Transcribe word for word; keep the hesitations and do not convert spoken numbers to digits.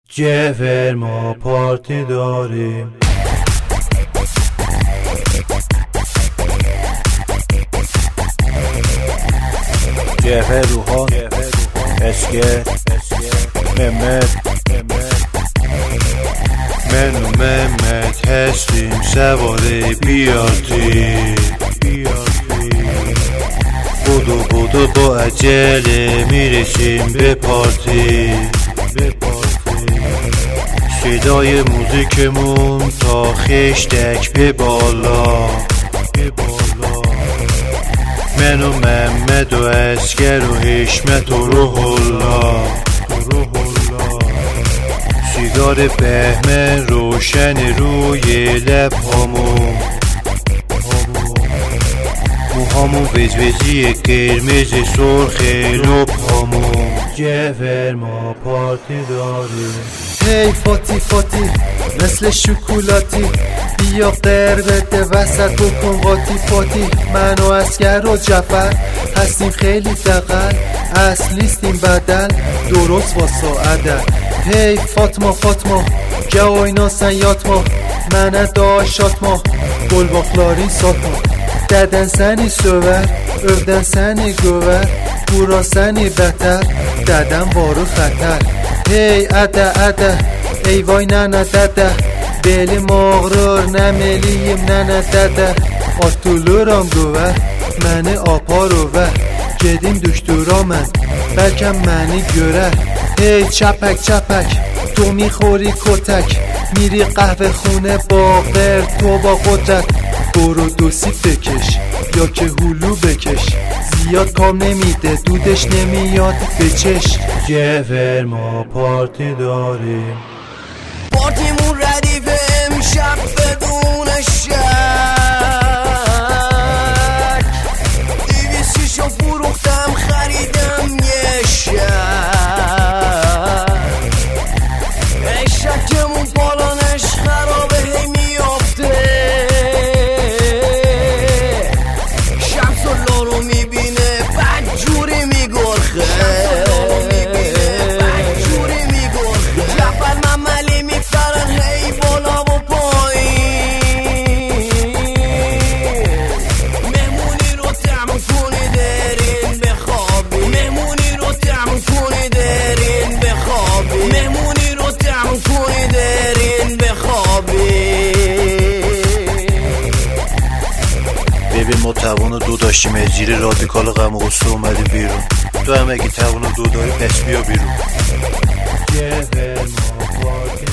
جفر ما پارتی داریم. جفر روحان اسکر ممت من و ممت هستیم سواره بیارتی. بودو بودو با عجله میرسیم به پارتی. صدای موزیکمون تا خشتک به بالا. من و محمد و اسکر و حشمت و روح الله. سیگار بهمن روشن روی لب هامون. موهامون وزوزی قرمز سرخ لب هامون. جفر ما پارتی داریم. هی فاتی فاتی مثل شکلاتی، بیا قربت وسط بکن قاطی پاتی. من و اسکر و جعفر هستیم خیلی دقل، اصلیستیم بدل درست واسه عدل. هی فاطمه فاطمه جواینا سیاتما، منه داشاتما گل باقلاری ساتما. ددن سنی سوور övden seni göver، bura seni beter ددن وارو خطر. هی اده اده ای وای ننه دده، belim ağrır nəmeliyim nənə dədə. Atılıram göver məni apar över، gedim düşdüra mən bəlkə məni görər. Hey çəpək çəpək تو میخوری کتک، میری قهوه خونه باقر تو با قدرت. برو دو سیب بکش یا که هلو بکش، زیاد کام نمیده دودش نمیاد به چش. جفر ما پارتی داریم. پارتیمون ردیفه امشب بدون شک، دیویسیشو فروختم خریدم یه شک. اشکمون پالانش خرابه هی میافته، شمس الله رو میبینه بدجوری میگرخه. ببین ما توان دو داشتیم، از زیر رادیکال غم و غصه اومدیم بیرون. تو هم اگه توان دو داری پس بیا بیرون. جفر ما پارتی